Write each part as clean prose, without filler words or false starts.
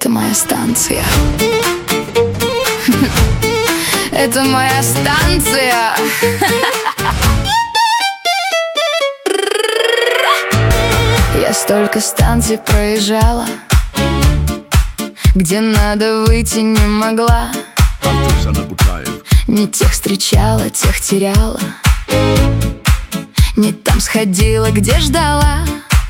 Это моя станция. Это моя станция. Я столько станций проезжала, где надо выйти не могла. Не тех встречала, тех теряла. Не там сходила, где ждала.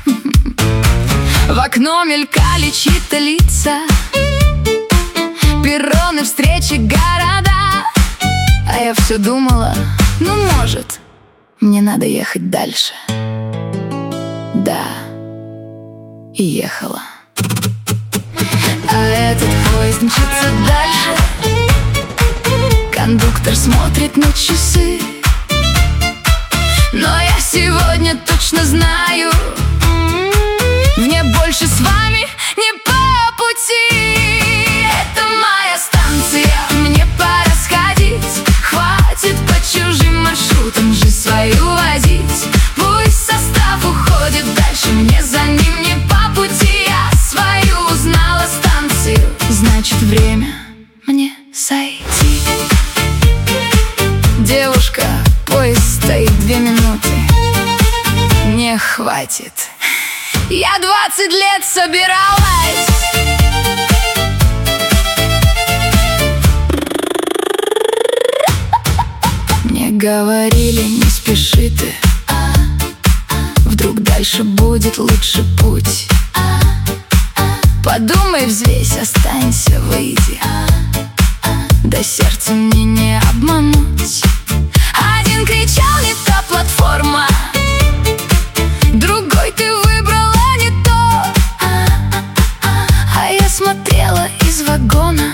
В окно мелькали чьи-то лица, перроны, встречи, города. А я все думала, ну может, мне надо ехать дальше. Да, и ехала. А этот поезд мчится дальше. Кондуктор смотрит на часы. Но я сегодня точно знаю, мне больше с вами не по пути. Это моя станция, мне пора сходить. Хватит по чужим маршрутам жизнь свою возить. Пусть состав уходит дальше, мне за ним не по пути. Я свою узнала станцию, значит время мне сойти. Девушка, поезд стоит 2 минуты. Не хватит. Я 20 лет собиралась. Мне говорили, не спеши ты, вдруг дальше будет лучше путь. Подумай, взвесь, останься, выйди. Да сердце мне не обмануть. Один кричал, не та платформа, другой ты выбрала не то. А я смотрела из вагона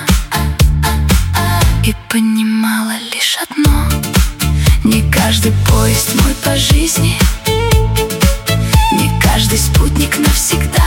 и понимала лишь одно: не каждый поезд мой по жизни, не каждый спутник навсегда.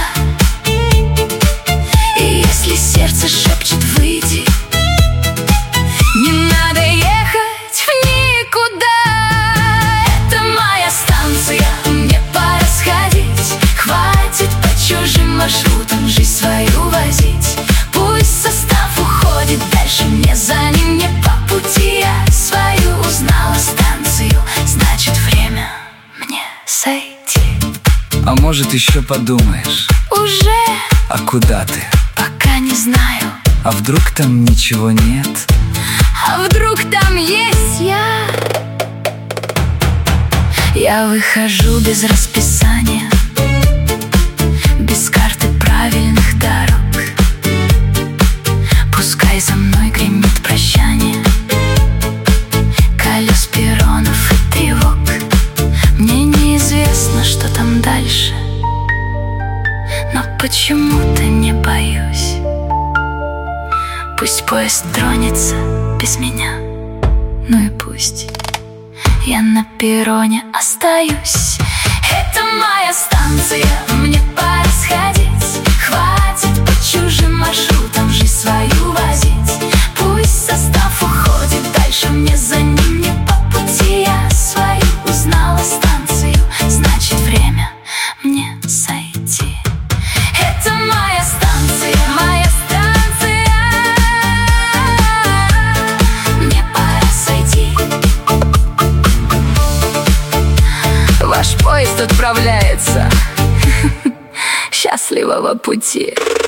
И если сердце шепчет выйди, не надо ехать в никуда. Это моя станция, мне пора сходить. Хватит по чужим маршрутам жизнь свою возить. Пусть состав уходит дальше, мне за ним не по пути. Я свою узнала станцию, значит время мне сойти. А может еще подумаешь? Уже? А куда ты? Пока не знаю. А вдруг там ничего нет? А вдруг там есть я? Я выхожу без расписания, без карты правильных дорог. Пускай за мной гремит прощание колес, перронов и тревог. Мне неизвестно, что там дальше, но почему-то не боюсь. Пусть поезд тронется без меня, ну и пусть я на перроне остаюсь. Это моя станция, мне пора сходить. Хватит по чужим маршрутам жизнь свою возить. Пусть состав уходит дальше, мне за ним не по пути. Я свою узнала станцию, значит время мне сойти. Это моя станция, моя станция. Мне пора сойти. Ваш поезд отправляется. Счастливого пути.